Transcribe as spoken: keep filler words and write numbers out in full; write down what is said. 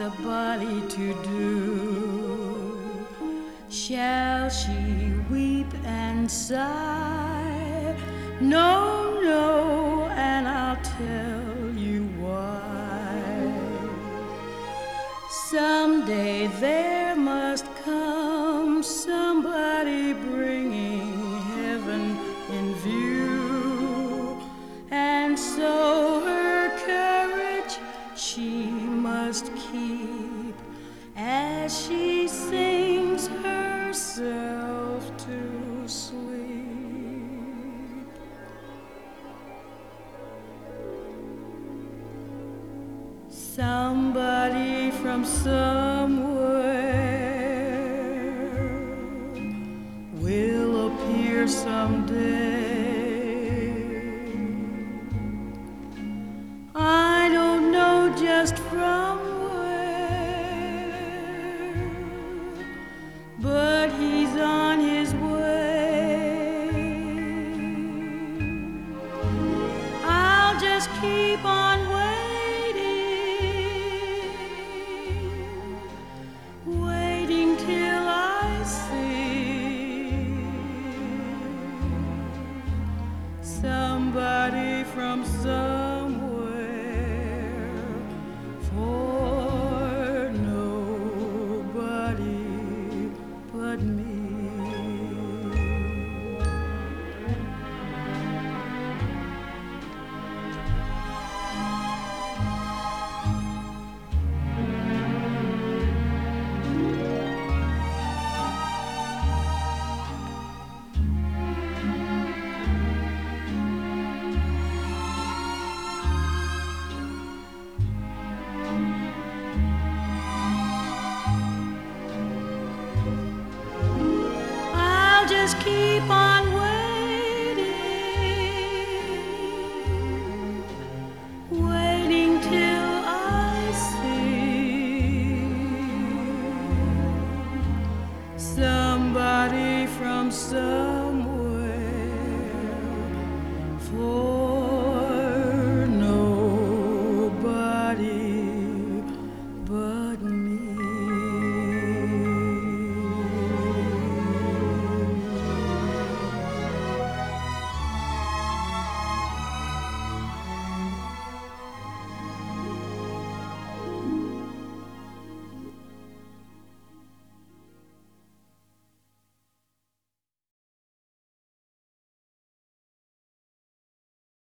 a body to do? Shall she weep and sigh? No, no, and I'll tell you why. Someday there must come somebody bringing heaven in view, and so her courage she must keep as she sings herself to sleep. Somebody from somewhere will appear someday. I don't know just from where, but he's on his way. I'll just keep on waiting, waiting till I see somebody from somewhere, for nobody but me. I'll just keep on waiting, waiting till I see somebody from some